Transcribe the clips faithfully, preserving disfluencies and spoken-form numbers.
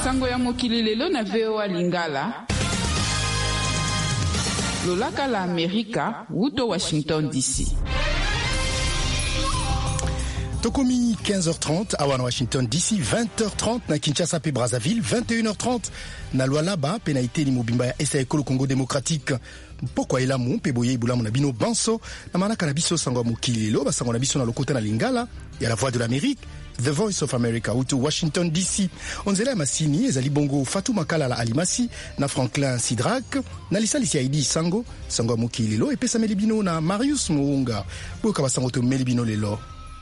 Sango ya mokili lelo na V O A Lingala. Lolaka la Amerika, Wuto Washington D C. Tokomi quinze heures trente à Washington D C, vingt heures trente na Kinshasa pe Brazzaville, vingt et une heures trente na Lualaba pe na Iteni Mobimba ya S A Ekolo Congo Démocratique. Pokwa elamu pe boye ibulamu na bino banso na manaka na biso sango mokili lelo basango na biso na lokota na Lingala ya la Voix de l'Amérique, The Voice of America ou to Washington D C. Onzela masini ezali bongo Fatou Makala la Alimasi na Franklin Sidrak na lisalisi Aidi Sango sango mokili lelo epesa melibino na Marius Muunga boka basango to melibino lelo.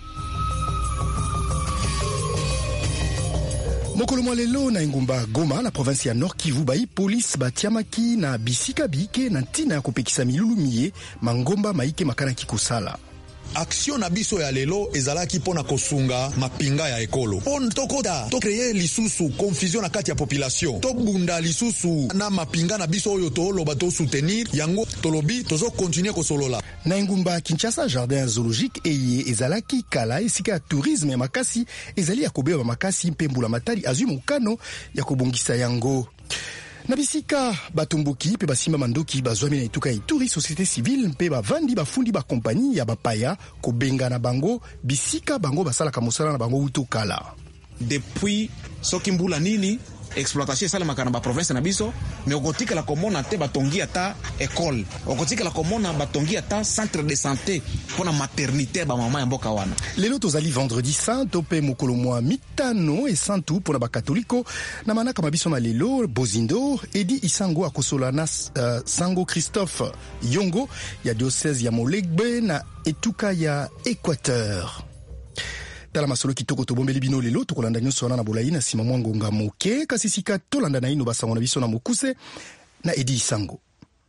Mokolo mwa lelo na Ngumba Goma na province ya Nord Kivu bai police batiamaki na bisika bike na ntina ya kopekisa milulu miye mangomba maike makana kikosala. Action na biso ya lelo ezalaki pona kosunga mapinga ya ekolo. Pon tokoda to créer lisusu confusion na kati ya population. To bunda lisusu na mapinga na biso oyo to loba to soutenir yango tolobi tozo continuer ko solola. Na Ngumba Kinshasa jardin zoologique eye ezalaki kala esika ya tourisme ya makasi ezali ya kobeba makasi mpembula matali azui mokano ya kobongisa yango. Na bisika batumbuki pe basimba mandoki bazwami na ituka ituri société civile pe bavandi bafundi ba kompani ya bapaya kobenga na bango bisika bango basalaka mosala na bango utokala. Depuis soki mbula nini exploitation sala makana ba province na biso mais okotika la komona te batongi ata école, okotika la komona batongi ata centre de santé pona maternité ba mama ya mboka wana. Lelo tozali vendredi saint tope mokolo mwa mitano e santu pona ba katoliko na manaka mabiso na lelo Bozindo Edi Isango akosola na uh, Sango Christophe Yongo ya diocèse ya Molegbe na etuka ya Équateur. Tala masolo kitoko tobombeli bino lelo tokolanda nyonso wana na bolai na sima mwangonga moke kasi sika tolanda na ino basango na biso na mokuse na Edi Isango.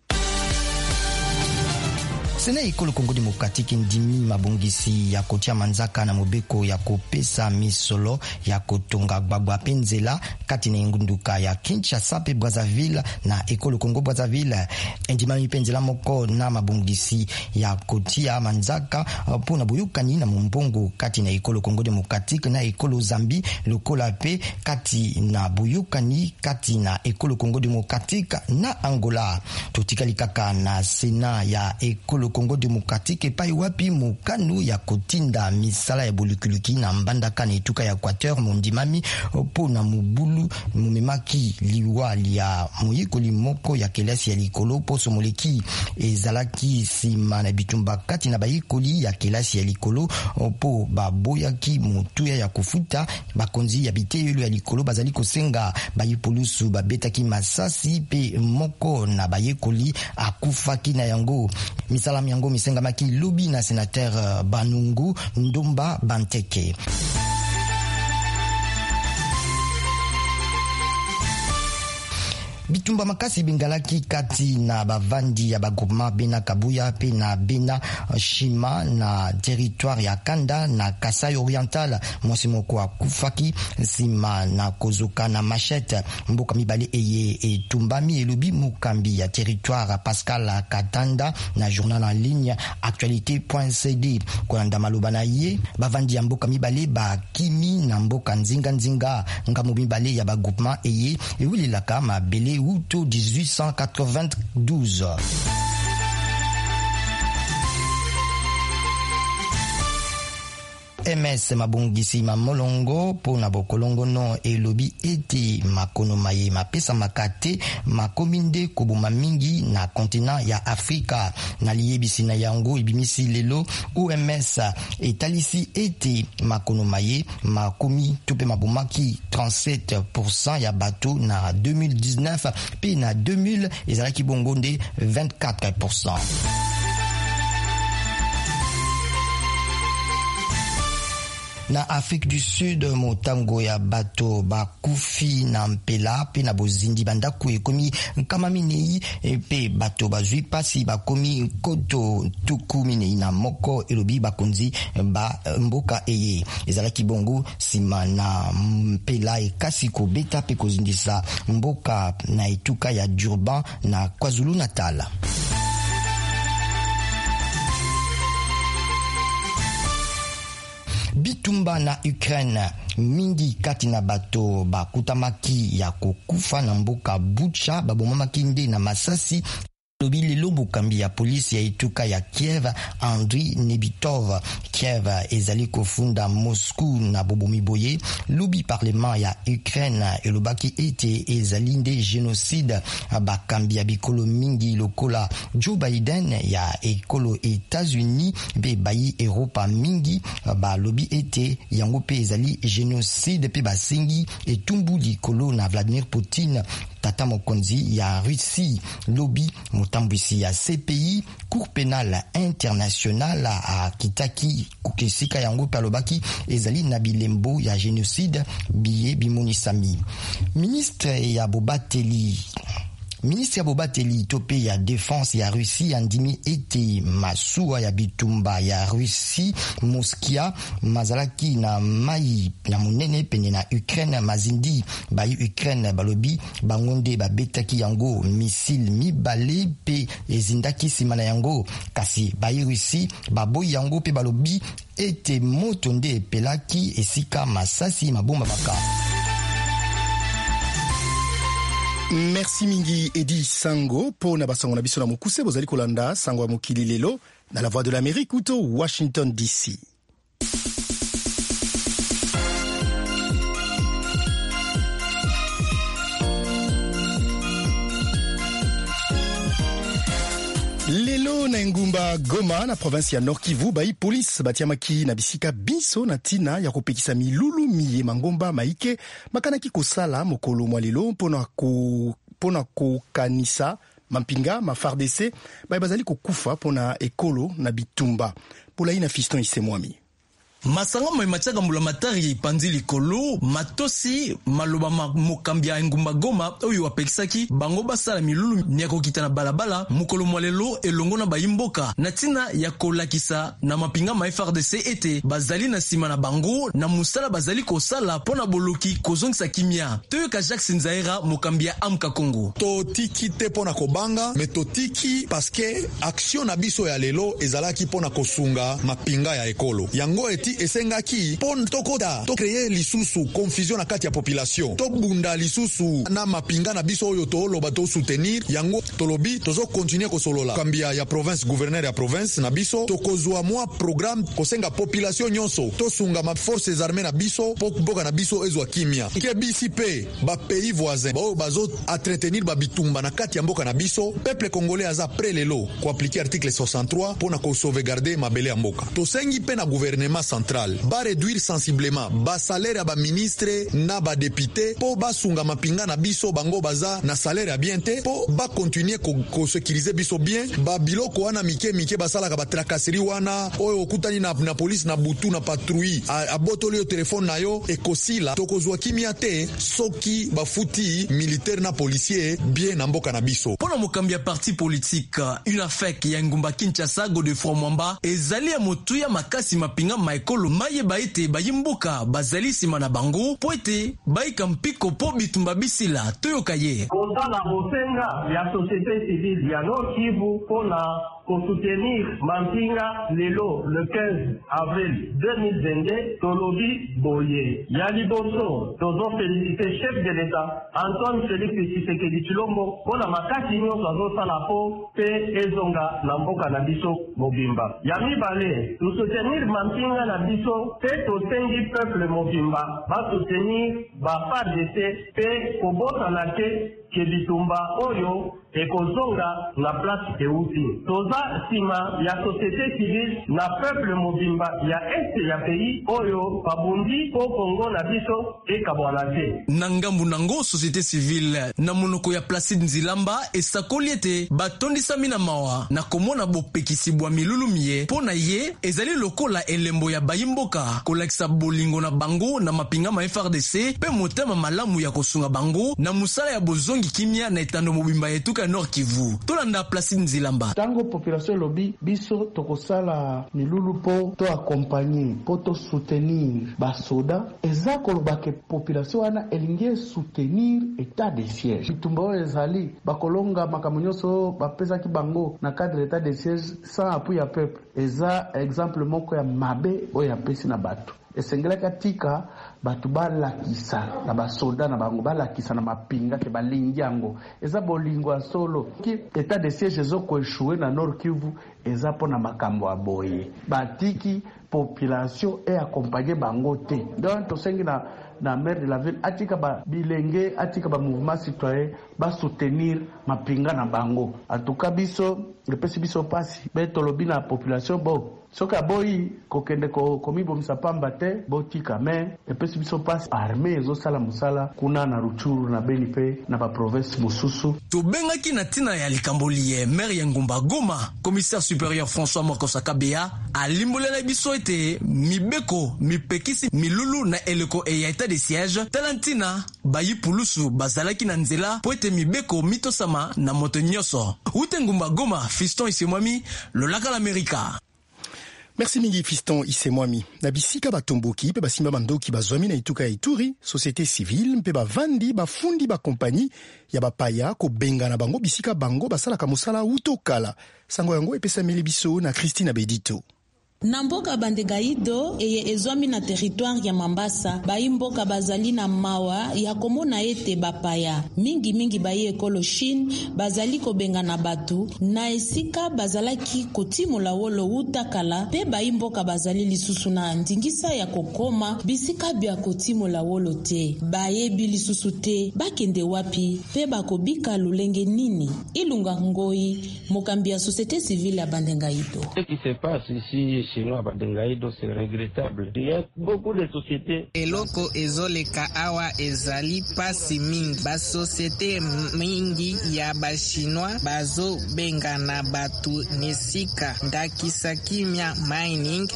Sena Ekolo Congo Démocratique ndimi mabongisi ya kotia manzaka na mobeko ya kopesa misolo ya kotonga gbagba penzela kati na ngunduka ya Kinshasa pe Brazzaville na Ekolo Congo Brazzaville. Ndima penzela moko na mabongisi ya kotia manzaka pona boyukani na mbongo kati na Ekolo Congo Démocratique na Ekolo Zambi lokola pe kati na boyukani kati na Ekolo Congo Démocratique na Angola. Totikali kaka na Sena ya Ekolo Congo Démocratique epai wapi mokano ya kotinda misala ya bolukuluki na mbandaka na etuka ya Équateur mondimami po na mubulu mumemaki liwa ya moyekoli moko ya kelasi ya likolo poso moleki ezalaki sima na bitumba kati na bayekoli ya kelasi ya likolo po baboyaki motuya ya kufuta bakonzi ya biteyelo ya likolo bazali kosenga bayipolusu babetaki masasi pe moko na bayekoli akufaki na yango. Misala yango misengamaki lobi na sénateur Banungu Ndomba Banteke. Bitumba makasi bingalaki kati na bavandi ya bagoma bena Kabuya pe na bena Shima na territoire ya Kanda na Kasai Oriental mwasi moko akufaki sima na kozoka na machette mboka mibale eye etumbami elobi mukambi ya territoire Pascal Katanda na journal en ligne actualité point c d kolanda maloba na ye bavandi ya mboka mibale ba kimi na mboka nzinga nzinga ngamo mibale ya bagoma eye ewililaka mabele Uto dix-huit cent quatre-vingt-douze. M S mabongisi mamolongo pona bokolongo no elobi ete makono maye mapesa makate makominde kobuma mingi na kontinent ya Afrika na liyebisi na yango ibimisi lelo O M S etalisi ete makono maye makomi tope mabumaki trente-sept pour cent ya bato na deux mille dix-neuf pe na deux mille ezalaki bongonde vingt-quatre pour cent. Na Afrique du Sud motango ya bato bakufi na mpela pe na bozindi bandaku ekomi nkama minei pe bato bazui pasi bakomi koto tuku minei na moko elobi bakonzi ba mboka eye ezalaki bongo sima na mpela ekasi kobeta pe kozindisa mboka na etuka ya Durban na KwaZulu Natal. Bitumba na Ukraine mingi kati na bato bakutamaki ya kokufa na mboka Bucha babomamaki nde na masasi. Lobi lelo bokambi ya polisi ya ituka ya Kiev Andriy Nebitov Kiev ezali kofunda Moscou na bobomi boye. Lobi parlement ya Ukraine elobaki ete ezali nde génocide. Bakambi ya bikolo mingi lokola Joe Biden ya ekolo États-Unis be bayi Europa mingi ba lobi ete yango pe ezali génocide pe basengi etumbu likolo na Vladimir Poutine tata mokonzi ya Russie. Lobi motambwisi ya C P I Cour pénale internationale a kitaki kukesika yango palobaki ezali na bilembo ya génocide biye bimonisami. Ministre ya Bobateli Ministre ya Bobateli tope ya défense ya Russie andimi ete masuwa ya bitumba ya Russie Moskia mazalaki na mai ya monene pene na Ukraine mazindi bayi Ukraine balobi bangonde babetaki yango missile mibale pe ezindaki simana yango kasi bayi Russie baboyi yango pe balobi ete moto nde pelaki esika masasi mabomba baka. Merci mingi Edi Sango po na basango na biso na mokuse bozali kolanda sango ya mokili lelo na la voix de l'Amérique ou to Washington D C. Lelo na ngumba Goma na province ya Nord Kivu bayi police batiamaki na bisika biso na tina ya kopekisa milulu miye mangomba maike makanaki kosala mokolo mwa lelo mpona ko pona kokanisa mampinga ma F A R D C bayi bazali kokufa pona ekolo na bitumba polai na Fiston Isemwami. Masanga mo matiaka mbula matari panzi likolo matosi maloba mokambia ngumba Goma oyo wapekisaki bango basala milulu nyako kitana balabala mukolo mwalelo elongo na bayimboka na tina ya kolakisa na mapinga ma F A R D C ete bazali na sima na bango na musala bazali kosala pona boloki kozongisa kimia toyoka Jacques Nzaira mokambia amka Kongo to tiki te pona kobanga me to tiki parce que action na biso ya lelo ezalaki pona kosunga mapinga ya ekolo yango eti esengaki pon tokoda to créer lisusu confusion na kati ya population to bunda lisusu na mapinga na biso oyo to loba to soutenir yango tolobi tozo continuer ko solola kambia ya province gouverneur ya province na biso to kozwa mwa programme kosenga population nyonso to sunga ma forces armées na biso po boka na biso ezwa kimia ke B C P ba pays voisins ba bazo entretenir ba bitumba na kati ya mboka na biso peuple congolais aza près lelo ko appliquer article soixante-trois pona ko sauvegarder mabele ya mboka to sengi pe na gouvernement central ba réduire sensiblement ba salaire ya ba ministre na ba député po ba sunga mapinga na biso bango baza na salaire ya bien te po ba continuer ko, ko sécuriser biso bien ba biloko wana mike mike basala ka ba tracasserie wana oyo okutani na, na police na butu na patrouille a botoli yo telefone na yo ekosila tokozwa kimia te soki bafuti militaire na policier bien na mboka na biso pona mokambi ya parti politique une affaire ya ngumba Kinshasa Godefroid Mwamba ezali ya motuya makasi mapinga maekolo maye baite bayimbuka bazali sima na bango po ete baika mpiko po bitumba bisila toyoka ye kosala bosenga ya société civile ya Nord Kivu pona pour soutenir Mampinga lelo le quinze avril deux mille vingt-deux tolobi boye ya liboso tozo féliciter chef de l'État Antoine Félix Tshisekedi Tshilombo pona makasi nyonso azosala po pe ezonga na mboka na biso mobimba ya mibale to soutenir Mampinga na biso pe tosengi peuple mobimba ba soutenir ba F A R D C pe kobota na te ke bitumba oyo ekozonga na place euti toza sima ya société civile na peuple mobimba ya este ya pays oyo babundi po Kongo na biso ekabwana te na ngambu nango société civile na monoko ya Placide Nzilamba esakoli ete batondisami na mawa na komona bopekisi bwa milulu miye po na ye ezali lokola elembo ya bayimboka kolakisa bolingo na bango na mapinga ma F A R D C pe motema malamu ya kosunga bango na musala ya bozongi kimia na etando mobimba yetu ka Nord Kivu tolanda Placide Nzilamba tango population lobi biso tokosala milulu po to accompagner po to soutenir basoda eza koloba ke population wana elingi soutenir état de siège bitumba ezali bakolonga makambo nyonso bapesaki bango na cadre état de siège sans appui ya peuple eza exemple moko ya mabe oyo apesi na bato esengelaka tika batu balakisa na basoda na bango balakisa na mapinga ke balingi yango eza bolingo ya solo ki etat de siège ezokoeshue na Nord Kivu eza mpo na makambo ya boye batiki population e accompagner bango te donc tosengi na na maire de la ville atika ba bilenge atika ba mouvement citoyen ba soutenir mapinga na bango en tout cas biso epesi biso pasi betolobi na population bo soka boyi kokende ko komibo msapamba te botika me epesi biso pasi armée ezosala musala kuna na Ruchuru na Beni pe na ba province mosusu tobengaki na tina ya likamboli ye maire ya Ngumba Goma commissaire supérieur François Mokosa Kabea alimbolela biso ete mibeko mipekisi milulu na eleko e ya état de siège talantina bayi pulusu bazalaki na nzela po ete mibeko mitosama na moto nyonso ute Ngumba Goma Fiston Isemwami lolaka l'América. Merci mingi Fiston Isemwami. Na bisika batomboki pe basimba mandoki bazwami na ituka ya Ituri, société civile mpe bavandi bafundi ba kompani ya bapaya ko benga na bango bisika bango basala kamusala utokala. Sango yango epesa meli biso na Christine Abedito. Na mboka Bandegaido eye ezwami na territoire ya Mambasa bayi mboka bazali na mawa ya komona ete bapaya mingi mingi bayi ekolo Chine bazali kobenga na batu na esika bazalaki kotimola wolo utakala pe bayi mboka bazali lisusu na ndingisa ya kokoma bisika bya kotimola wolo te bayebi lisusu te bakende wapi pe bakobika lulenge nini Ilunga Ngoi mokambi ya société civile ya Bandegaido. Ce qui se passe ici chez nous à Bandengaido, c'est regrettable. Il y a beaucoup de sociétés. Eloko ezoleka awa ezali pasi mingi. Ba société mingi ya ba chinois bazo benga na batu nesika. Ndakisa kimia mining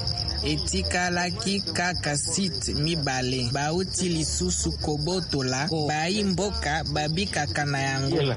etikalaki kaka site mibale. Bauti lisusu kobotola. Bayi mboka babika kana yango.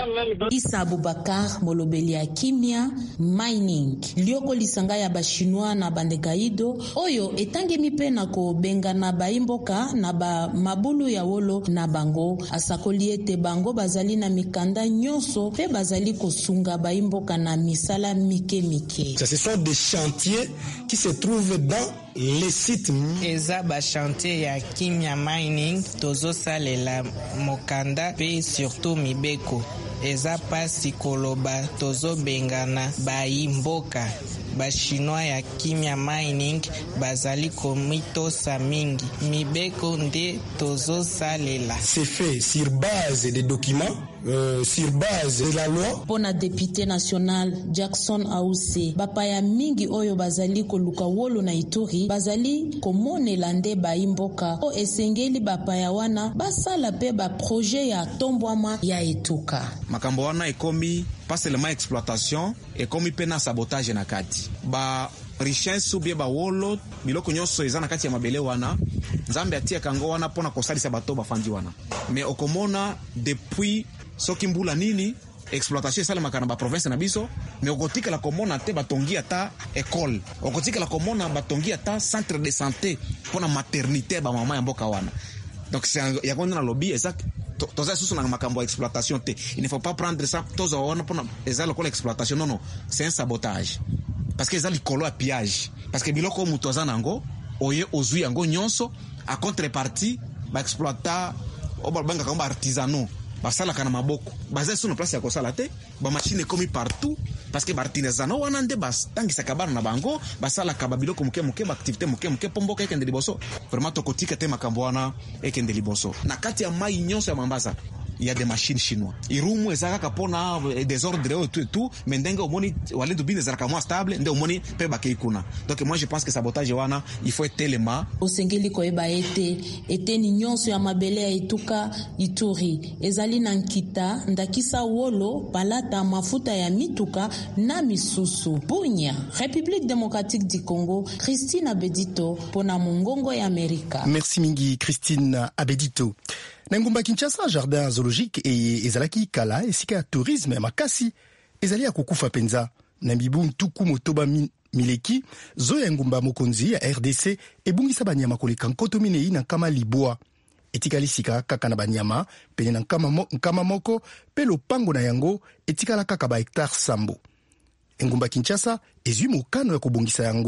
Isa Abubakar molobeli ya kimia mining. Lioko lisanga ya ba chinois na Bandegaido oyo etangemi pe na ko benga na baimboka na ba mabulu ya wolo na bango asakoli ete bango bazali na mikanda nyonso pe bazali kosunga baimboka na misala mike mike. Ce sont des chantiers qui se trouvent dans les sites. Eza ba chantier ya kimia mining tozo salela mokanda pe surtout mibeko eza pasi koloba tozo bengana baimboka ba chinois ya kimia mining bazali komitosa mingi mibeko nde tozo salela. C'est fait sur base des documents, euh, sur base de la loi. Pona député national Jackson Ause bapaya mingi oyo bazali koluka wolo na Ituri bazali komonela nde baimboka o esengeli bapaya wana basala pe ba projet ya tombwama ya etuka. Makambo wana ekomi pas seulement exploitation ekomi pena sabotage na kati ba richesse ubie ba wolo biloko nyonso eza na kati ya mabele wana nzambe atia kango wana pona kosalisa bato bafandi wana mais okomona depuis soki mbula nini exploitation esalemaka na ba province na biso mais okotikala komona te batongi ata école okotikala komona batongi ata centre de santé pona maternité ba mama ya mboka wana donc c'est ya konde na lobby exact toza susu na makambo ya exploitation te. Il ne faut pas prendre ça toza wana pona eza lokola exploitation non non c'est un sabotage parce que eza likolo ya pillage parce que biloko mutu aza nango oye ozui yango nyonso a contrepartie ba exploiter obalbanga kamba artisanaux basala kana maboko baza sur place ya kosala te ba machine komi partout parce que bartisanaux wana nde bastangisa kabana na bango basala ka babiloko muke muke ba activité muke muke pomboka ekende liboso vraiment tokotika te makambo wana ekende liboso na kati ya mai nyonso ya Mambasa il y a des machines chinois irumu ezaka kapona désordre tout et tout mais ndenge omoni wale dubine zaka moi stable nde omoni pe bakeikuna donc moi je pense que sabotage wana il faut être tellement osengeli koyeba ete eteni nyonso ya mabele ya etuka Ituri ezali na nkita ndakisa wolo palata mafuta ya mituka na misusu Bunya République démocratique du Congo Christine Abedito pona mongongo ya Amerika. Merci mingi Christine Abedito. Na ngumba Kinshasa jardin zoologique e ezalaki kala esika ya tourisme makasi ezali ya kukufa penza na mibu ntuku motoba min, mileki zo ya ngumba mokonzi ya R D C ebungisa banyama koleka nkoto minei na nkama libwa etikali sika kaka na banyama pene na nkama, mo, nkama moko pe lopango na yango etikala kaka ba hectare sambo. Ngumba Kinshasa ezwi mokano ya kobongisa yango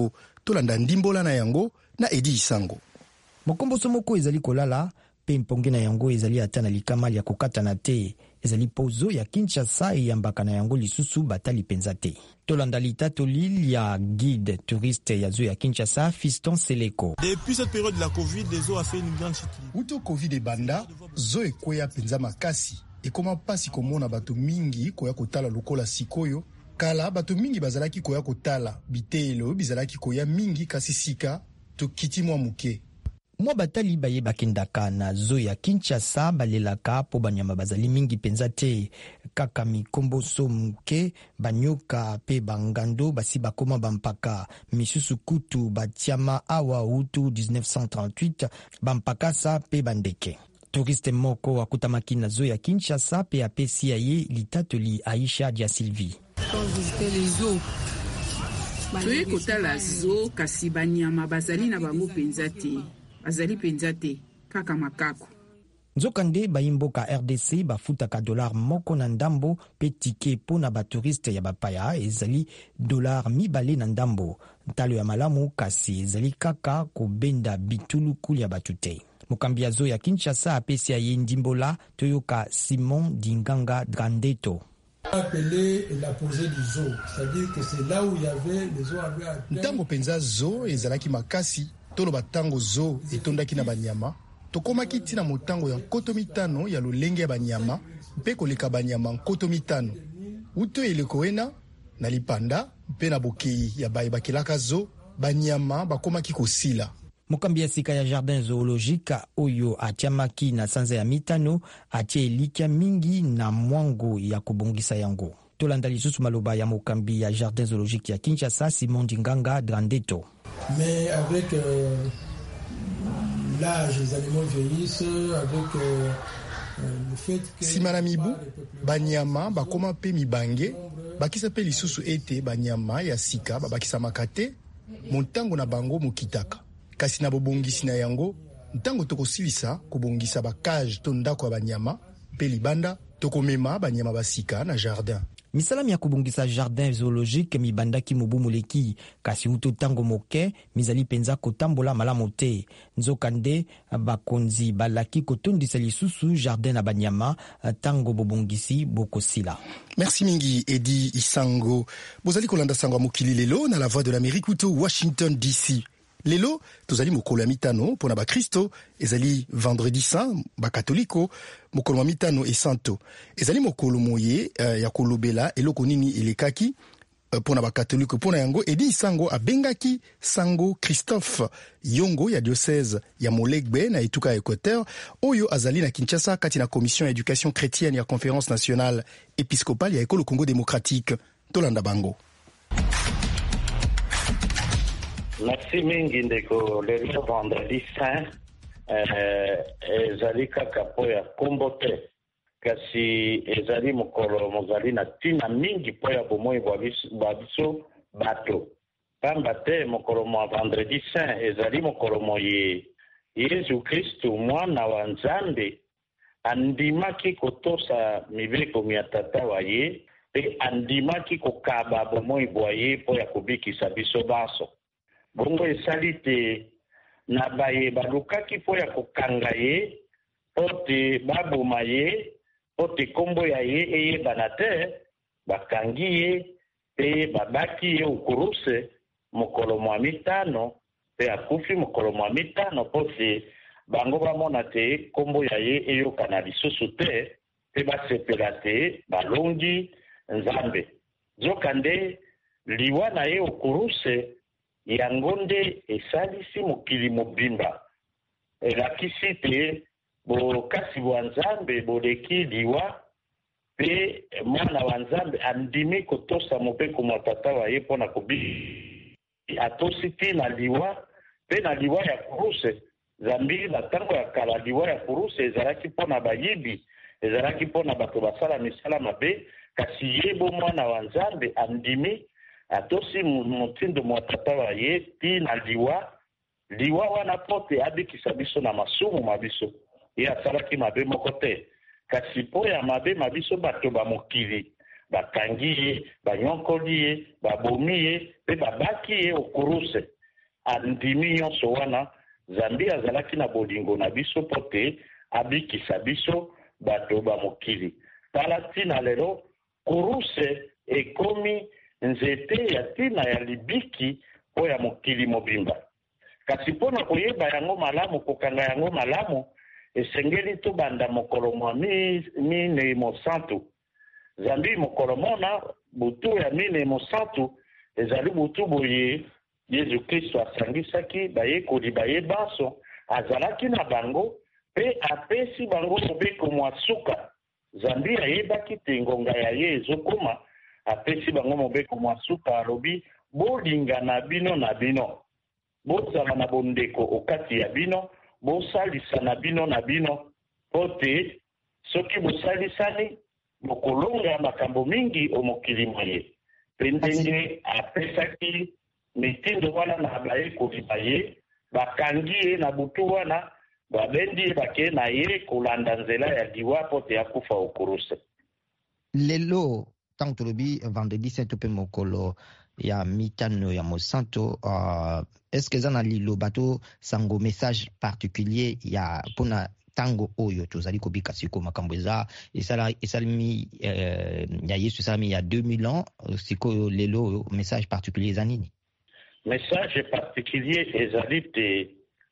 tolanda ndimbola na yango na Edi Isango. Mokomboso moko ezali kolala pe mponge na yango ezali ata na likama ya kokatana te. Ezali pozo ya Kinshasa eyambaka na yango lisusu batali penza te. Tolanda litatoli ya guide touriste ya zoo ya Kinshasa, Fiston Seleko. Depuis cette période de la Covid, les zoos a fait une grande chute. Uto Covid ebanda, zoo ekoya penza makasi. Ekoma pasi komona bato mingi koya kotala lokola sikoyo. Kala bato mingi bazalaki koya kotala bitelo bizalaki koya mingi kasi sika to kiti mwa muke. Mwa batali baye bakendaka na zoo ya Kinshasa balelaka po banyama bazali mingi penza te. Kaka mikomboso muke, banyoka pe bangando basi bakoma bampaka. Misusu kutu batiama awa utu dix-neuf cent trente-huit bampakasa pe bandeke. Touriste moko wakutamaki na zoo ya Kinshasa pe apesi ya ye litatoli Aisha Dia Sylvie. Toye kotala zoo kasi banyama bazali na bango penza te. Bazali penza te kaka makako. Nzokande baimboka R D C bafutaka dollar moko na ndambo pe tike po na baturiste ya bapaya ezali dollar mibale na ndambo. Ntalo ya malamu kasi ezali kaka kobenda bituluku ya batute. Mokambi ya zoo ya Kinshasa apesi ya ye ndimbola toyoka Simon Dinganga Drandeto. Appelé la posée du zoo, c'est-à-dire que c'est là où il y avait les zoos avaient à ntango penza zoo ezalaki makasi tolo batango zoo etondaki na banyama tokomaki tina motango ya nkoto mitano ya lolenge ya banyama mpe koleka banyama nkoto mitano uto eleko ena na lipanda mpe na bokei ya bayebakelaka zoo banyama bakomaki kosila. Mokambi ya sika ya jardin zoologique oyo atiamaki na sanza ya mitano atie elikia mingi na mwango ya kubongisa yango. Tolanda lisusu maloba ya mokambi ya jardin zoologique ya Kinshasa Simon Dinganga Drandeto. Mais avec euh, l'âge, les animaux vieillissent, avec euh, le fait que simana mibu banyama bakoma pe mibange bakisa pe lisusu ete banyama ya sika babakisa makate montango na bango mokitaka. Kasi na bobongisi na yango ntango tokosilisa kobongisa bakage to ndako ya banyama pe libanda tokomema banyama basika na jardin. Misalami ya kubongisa jardin zoologique mibandaki mubu muleki kasi uto tango moke mizali penza kotambola malamu te. Nzokande bakonzi balaki kotondisa lisusu jardin na banyama tango bobongisi bokosila. Merci mingi Edi Isango. Bozali kolanda sango mokili lelo na la voix de l'Amérique uto Washington D C. Lelo tozali mokolo ya mitano pona ba Kristo ezali vendredi saint ba katoliko mokolo ya mitano e santo ezali mokolo moye uh, ya kolobela eloko nini elekaki uh, pona ba katoliko pona yango Edi Isango abengaki Sango Christophe Yongo ya diocèse ya Molegbe na etuka ya Équateur oyo azali na Kinshasa kati na commission ya éducation chrétienne ya conférence nationale épiscopale ya ekolo Congo démocratique tolanda bango. Merci mingi ndeko lelo vendredi saint eh, ezali kaka po ya kombo te kasi ezali mokolo mozali na tina mingi po ya bomoi bwa biso bato pamba te mokolo mwa vendredi saint ezali mokolo moye Yesu Kristu mwana wa Nzambe andimaki kotosa mibeko ya tata wa ye pe andimaki kokaba bomoi bwa ye po ya kobikisa biso baso. Bongo esali te na baye balukaki po ya kokanga ye po te baboma ye po te kombo ya ye eyebana te bakangi ye pe babaki ye ukuruse mokolo mwa mitano pe akufi mokolo mwa mitano po te bango bamona te kombo ya ye eyokana lisusu te pe basepela te balongi Nzambe. Nzokande liwa na ye ukuruse yango nde esalisi mokili mobimba elakisi te bokasi bwa Nzambe boleki liwa pe mwana wa Nzambe andimi kotosa mobeko mwa tata wa ye mpona kobi atosi ti na liwa pe na liwa ya kuruse Zambi na tango ya kala liwa ya kuruse ezalaki mpona bayibi ezalaki mpona bato basala misala mabe kasi yebo mwana wa Nzambe andimi atosi mutindo mwa tata wa ye ti na liwa liwa wana pote abikisa biso na masumu mabiso ye asalaki mabe moko te kasi po ya mabe mabiso bato bamokili bakangi ye banyonkoli ye babomi ye pe babaki ye okuruse andimi nyonso wana Nzambe azalaki na bolingo na biso pote abikisa biso bato ba mokili. Tala tina lelo kuruse ekomi nzete ya tina ya libiki po ya mokili mobimba. Kasi pona koyeba yango malamu, kokanga yango malamu, esengeli to banda mokolo mwa mine mosantu. Zambi mokolo mona butu ya mine mosantu ezali butu boye Yesu Kristo asangisaki baye kodi baye baso azalaki na bango pe apesi bango mobeko mwasuka. Zambi ayebaki te ngonga ya ye ezokoma, apesi bango mobeko mwasuka alobi bolinga na bino na bino, bozala na bondeko okati ya bino, bosalisa na bino na bino, pote soki bosalisani bokolonga makambo mingi omokili moye. Pendenge apesaki mitindo wana na baye kodi baye bakangi na butu wana babendi bake na ye kolanda nzela ya diwa pote akufa okuruse. Lelo tangu tulobi vendredi sept pe mokolo ya mitano ya mosanto, uh, est-ce que zana lilo bato sango message particulier ya pona tango oyo tozali kobika siko makambo eza esala esalmi euh, ya Yesu esalami ya deux mille ans, siko lelo message particulier za nini? Message particulier ezali te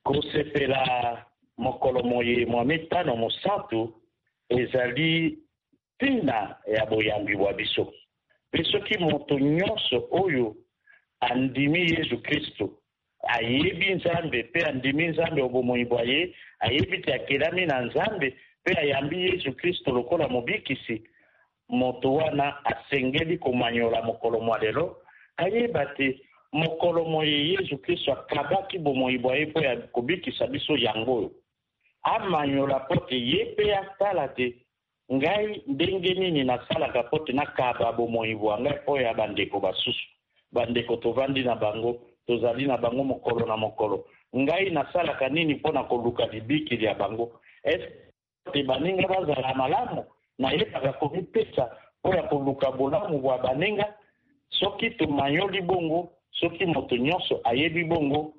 kosepela mokolo moye mwa mitano mosantu ezali tina ya boyambi wa biso. Biso ki moto nyonso oyo andimi Yesu Kristo ayebi Nzambe pe andimi Nzambe obomoi bwaye, ayebi te akelami na Nzambe pe ayambi Yesu Kristo lokola mobikisi, moto wana asengeli komanyola mokolo mwa lelo ayeba te mokolo moye Yesu Kristo akabaki bomoi bwaye po ya kobikisa biso yango amanyola pote ye pe atala te ngai ndenge nini nasalaka pote nakaba bomoi bwa ngai po ya bandeko basusu, bandeko tovandi na bango, tozali na bango mokolo na mokolo, ngai nasalaka nini pona koluka libiki ya bango. Ese baninga bazala malamu na yebaka komipesa po ya koluka bolamu bwa baninga. Soki tomanyoli bongo, soki moto nyonso ayebi bongo,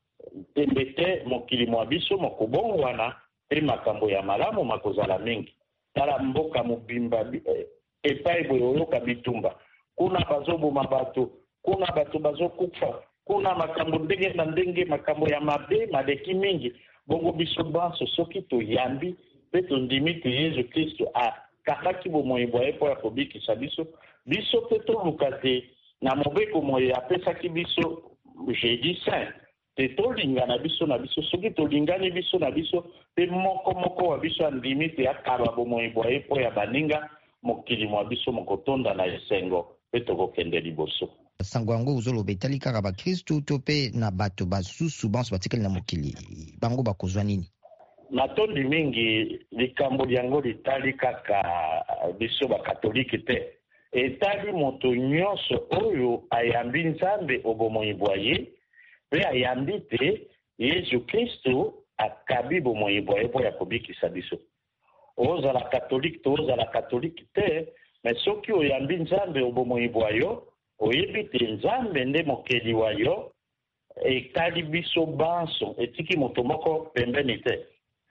tembete mokili mwa biso mokobongo wana pe makambo ya malamu makozala mingi. Tala mboka mobimba epai boye oyoka bitumba, kuna bazoboma bato, kuna bato bazokufa, kuna makambo ndenge na ndenge, makambo ya mabe madeki mingi. Bongo biso banso soki toyambi pe tondimi te Yesu Kristo akakaki bomoi bwaye po ya kobikisa biso, biso pe toluka te na mobeko moye apesaki biso jeudi saint te tolinga na biso na biso. Soki tolingani biso na biso pe moko moko wa biso andimi te akaba bomoi bwaye po ya baninga mokili mwa biso mokotonda na esengo pe tokokende liboso. Sango yango uzoloba etali kaka bakristu to pe na bato basusu banso batikali na mokili bango bakozwa nini? Matondi mingi likambo yango litali kaka biso bakatolike te, etali moto nyonso oyo ayambi Nzambe obomoi bwaye pe ayambi te Yesu Kristo akabi bomoi bwaye po ya kobikisa biso. Ozala katolike to ozala katolike te, me soki oyambi Nzambe obomoi bwayo oyebi te Nzambe nde mokeli wa yo, ekali biso banso etiki moto moko pembeni te.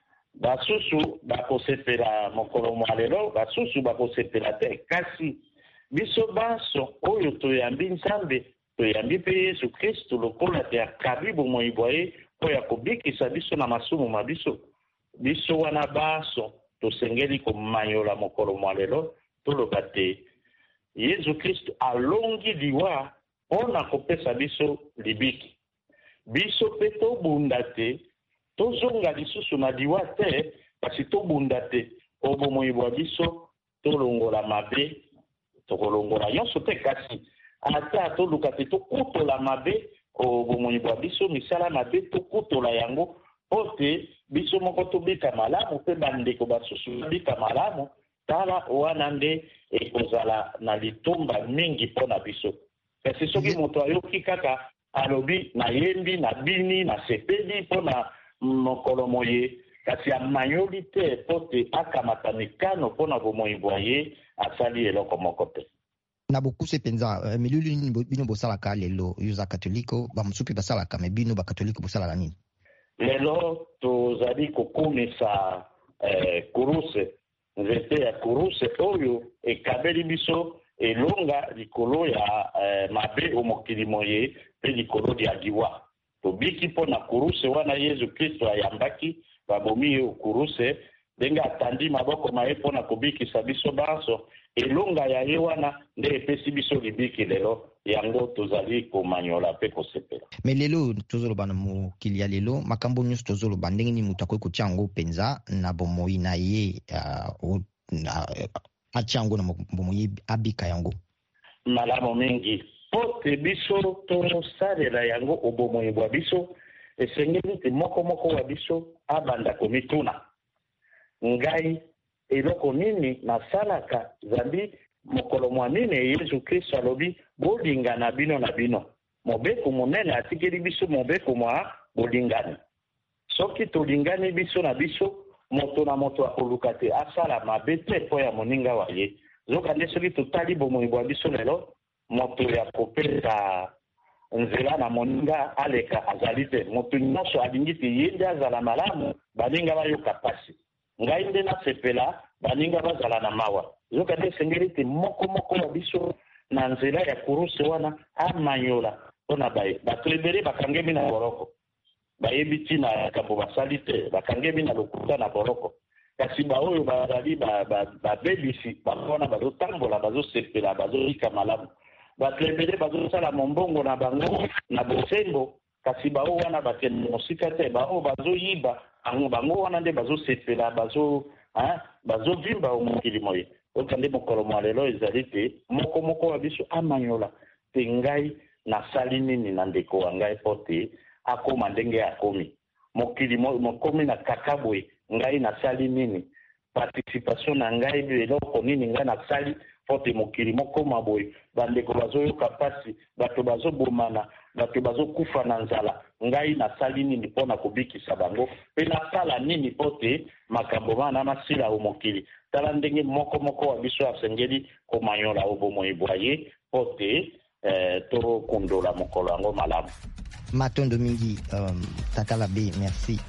Basusu bakosepela mokolo mwa lelo, basusu bakosepela te, kasi biso banso oyo toyambi Nzambe toyambi pe Yesu Kristo lokola te akabi bomoi bwaye po ya kobikisa biso na masumu ma biso. Biso wana banso tosengeli komanyola mokolo mwa lelo toloba te Yesu Kristo alongi liwa pona kopesa biso libiki. Biso pe tobunda te, tozonga lisusu na liwa te, kasi tobunda te obomoi bwa biso tolongola mabe, tokolongola nyonso te, kasi ata toluka te tokutola mabe obomoi bwa biso misala mabe tokutola yango pote biso moko tobika malamu pe bandeko basusu bika malamu. Tala wana nde ekozala na litomba mingi pona biso. Kasi soki moto ayoki kaka alobi na yembi na bini na sepeli pona mokolo moye, kasi amanyoli te pote akamata mikano pona bomoi bwaye asali eloko moko te. na bokuse penza uh, milulu nini bino bosalaka lelo yuza katoliko bamusupi basalaka me bino bakatoliko bosalaka nini lelo tozali kokumisa eh, kuruse nzete ya kuruse oyo ekabeli biso elonga likolo ya eh, mabe omokili moye pe likolo ya diwa tobiki mpo na kuruse wana Yesu Kristo ayambaki babomi ye kuruse ndenge atandi maboko maye mpo na kobikisa biso banso elonga ya ye wana nde epesi biso libiki lelo yango tozali komanyola pe kosepela me lelo tozoloba na mokili ya lelo makambo nyonso tozoloba ndenge nini moto akoki kotia yango mpenza na bomoi na ye uh, uh, atia yango na bomoi abika yango malamu mingi po te biso tosalela yango obomoi bwa biso esengeli te moko moko wa biso abanda komituna ngai eloko nini nasalaka zambi mokolo mwa nini Yesu Kristo alobi bolingana bino na bino mobeko monene atikeli biso mobeko mwa bolingani soki tolingani biso na biso moto na moto akoluka te asala mabe te mpo ya moninga wa ye zoka nde soki totali bomoi bwa biso lelo moto ya kopesa nzela na moninga aleka azali te moto nyonso alingi te ye nde azala malamu baninga bayoka pasi ngai nde nasepela baninga bazala na mawa zoka nde esengeli te moko moko wa biso na nzela ya kuruse wana amanyola mpona baye bato ebele bakangemi na boroko bayebi ntina likambo basali te bakangemi na lokuta na boroko kasi baoyo bazali babebisi bango wana bazotambola bazosepela bazoyika malamu bato ebele bazosala mombongo na bango na bosembo kasi bao wana bakende mosika te bao bazoyiba bango wana nde bazosepela bazo bazovimba omokili moye oka nde mokolo mwa lelo ezali te moko moko wa biso amanyola te ngai nasali nini na ndeko wa ngai po te akoma ndenge akomi mokili mokomi na kakabwe ngai nasali nini participation na ngai eloko nini ngai nasali po te mokili mokoma boye bandeko bazoyoka pasi bato bazobomana bato bazokufa na nzala ngai nasali nini mpo na kobikisa bango mpe nasala nini po te makambo wana masila omokili tala ndenge moko moko wa biso asengeli komanyola obomoi bwa ye po te eh, tokondola mokolo yango malamu matondo mingi um, Tatala B, merci.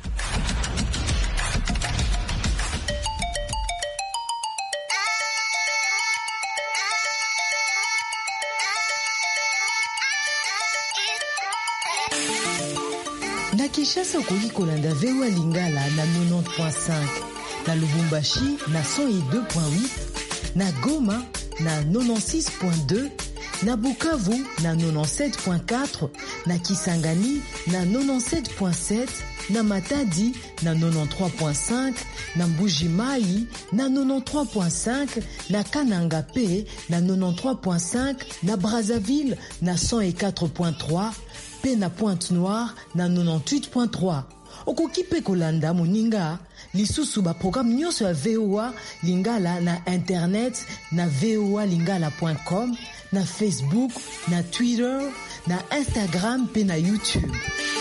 Na Kinshasa okoki kolanda V O A Lingala na quatre-vingt-dix point cinq, na Lubumbashi na cent deux point huit, na Goma na quatre-vingt-six point deux, na Bukavu na quatre-vingt-dix-sept point quatre, na Kisangani na quatre-vingt-dix-sept point sept, na Matadi na quatre-vingt-treize point cinq, na Mbuji-Mayi na quatre-vingt-treize point cinq, na Kananga P na quatre-vingt-treize point cinq, na Brazzaville na cent quatre point trois, pe na Pointe-Noire na quatre-vingt-dix-huit point trois. Okoki pe kolanda moninga lisusu ba programme nyonso ya V O A Lingala na internet na v o a lingala point com, na Facebook, na Twitter, na Instagram pe na YouTube.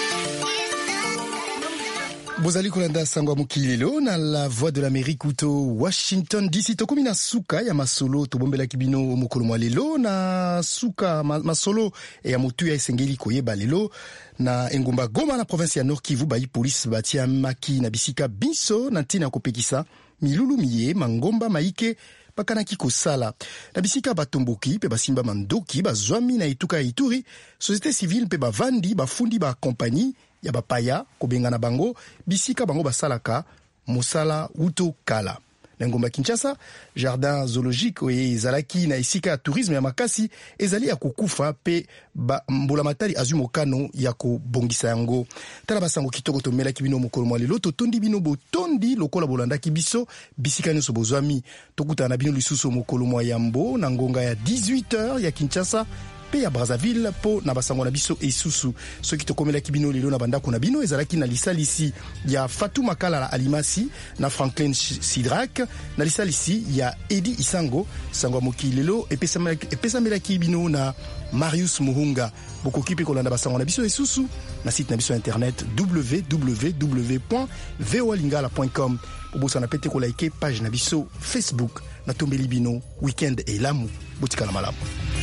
Bozali kolanda sangwa mukilelo na la voix de l'Amérique uto Washington D C tokomi na suka ya masolo tobombela kibino mokolo mwa lelo na suka ma, masolo ya motu ya esengeli koyeba lelo na engumba Goma na province ya Nord Kivu bayi police batia maki na bisika biso na ntina kopekisa milulu miye mangomba maike bakanaki kosala na bisika batomboki pe basimba mandoki bazwami na etuka ya Ituri société civile pe bavandi bafundi ba compagnie ya bapaya kobenga na bango bisika bango basalaka mosala uto kala na ngomba Kinshasa jardin zoologique oye ezalaki na esika ya tourisme ya makasi ezali ya kokufa pe ba mbola matali azumokano ya kobongisa yango tala basango kitoko tomelaki bino mokolo mwa lelo totondi bino botondi lokola bolandaki biso bisika nyonso bozwami tokutana bino lisusu mokolo mwa yambo na ngonga ya dix-huit heures ya Kinshasa pe ya Brazzaville po na basango na biso esusu soki tokomelaki bino lelo na bandako na bino ezalaki na lisalisi ya Fatou Makala la Alimasi na Franklin Sidrak na lisalisi ya Edi Isango sango moki lelo epesamelaki bino na Marius Muhunga bokoki pe kolanda basango na biso esusu na site na biso internet w w w point v o a lingala point com bobosa na pete ko like page na biso Facebook na tombeli bino weekend elamu botikala malamu.